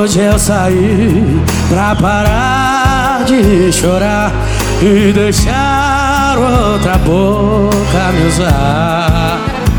Hoje eu saí pra parar de chorar e deixar outra boca me usar.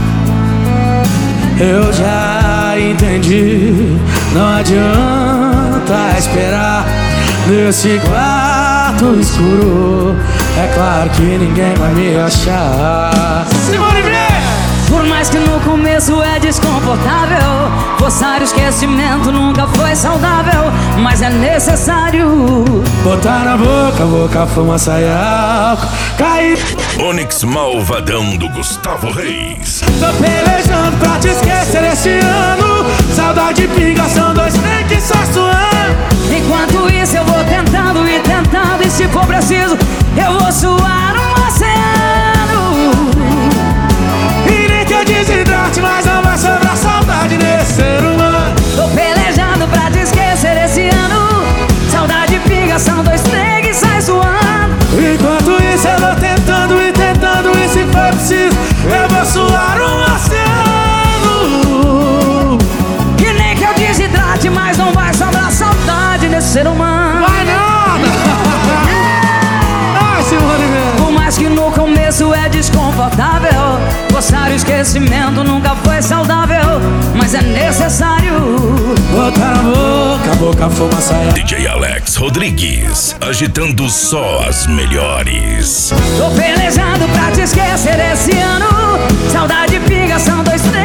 Eu já entendi, não adianta esperar nesse quarto escuro. É claro que ninguém vai me achar. Simone Vieira! Por mais que no começo é desconfortável, forçar o esquecimento nunca foi saudável, mas é necessário botar na boca, boca, fumaça e álcool. Cair. Onix Malvadão do Gustavo Reis. Tô pelejando pra te esquecer esse ano. Saudade pinga, são dois trem que só suando. Enquanto isso eu vou tentando e tentando, e se for preciso eu vou suar um oceano. E nem que eu desidrate, mas não vai sobrar saudade nesse ser humano. Tô pelejando pra te esquecer esse ano. Saudade pinga, são dois trem que sai suando. Enquanto isso eu vou tentando e tentando, e se for preciso eu vou suar um oceano. E nem que eu desidrate, mas não vai sobrar saudade nesse ser humano. Vai nada! Ai, Simone Vieira! Por mais que no começo é desconfortável, forçar o esquecimento nunca foi saudável, mas é necessário botar na boca, boca, fumaça e álcool. DJ Alex Rodrigues, agitando só as melhores. Tô pelejando pra te esquecer esse ano. Saudade pinga, são dois trem